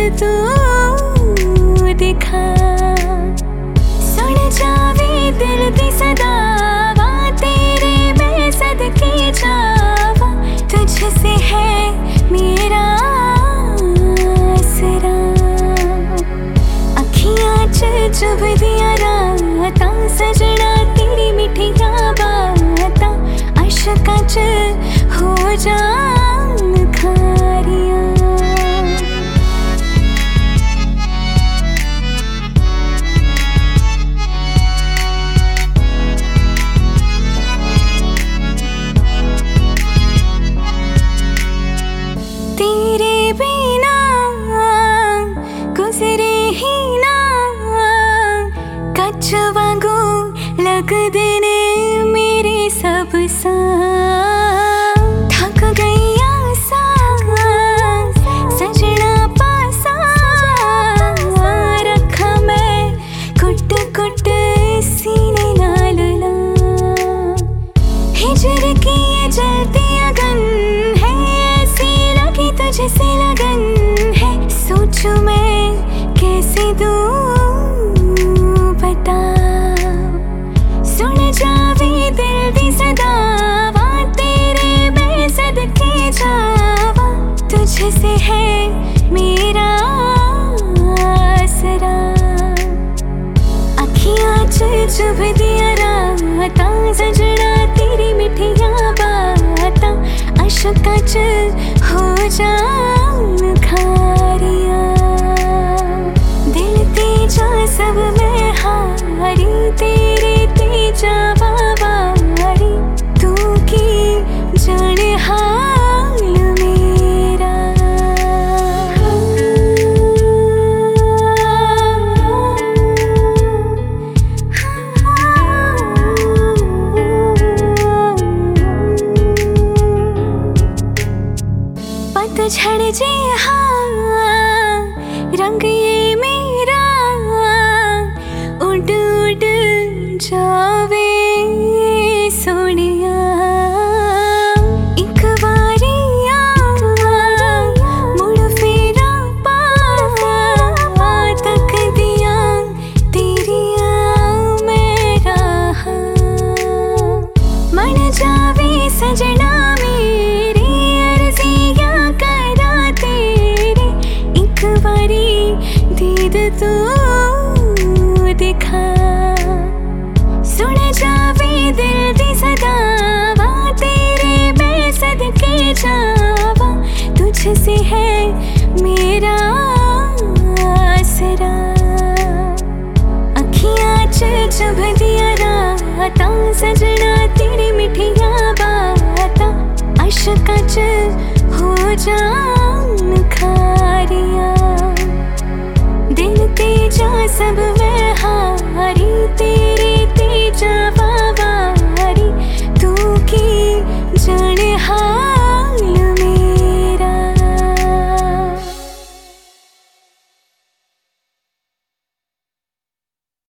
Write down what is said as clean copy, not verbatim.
तू दिखा। सुन जावे दिल दी सदावा तेरे मैं सदके जावा। तुझसे है मेरा आसरा। अखियां च चुभ दिया रातां सजना तेरी मिठियां बातां। अशकां च हो जान खारियां। तेरे बिना गुजरे ही ना कच्च वांगू लगदे ने मेरे सब सांस। थक गई आसा सजना पासा। रखा मैं कुट कुट सीने नाल ला। हिजर की ये जलती अगन है ऐसी लगी तुझसे लगन है। सोचूं मैं कैसे दूं बता। सुन जावे दिल दी सदावा तेरे मैं सदके जावा। तुझसे है मेरा आसरा। अखियां च चुभ दिया रातां सजना तेरी मिठियां बातां। अशकां च हो जान खारियां। दिल तेजा सब मैं हारी तेरे तेजा बावारी। तू की जाने हाल मेरा। पतझड़ जे हाँ रंग ये मेरा। उड़ उड़ जावे सोनिया। एक बारिया मुड़ फेरा पा तक दिया तेरिया मेरा। मन जावे सजना मेरी अर्जियां करा तेरी। एक बारी दीद तू दिखा। सुन जावे दिल दी सदावा तेरे मैं सदके जावा। तुझसे है मेरा आसरा। अखियां च चुभ दिया रातां सजना तेरी मिठियां बातां। अशकां च हो जान खारियां। दिल तेजा सब मैं हारी तेरी।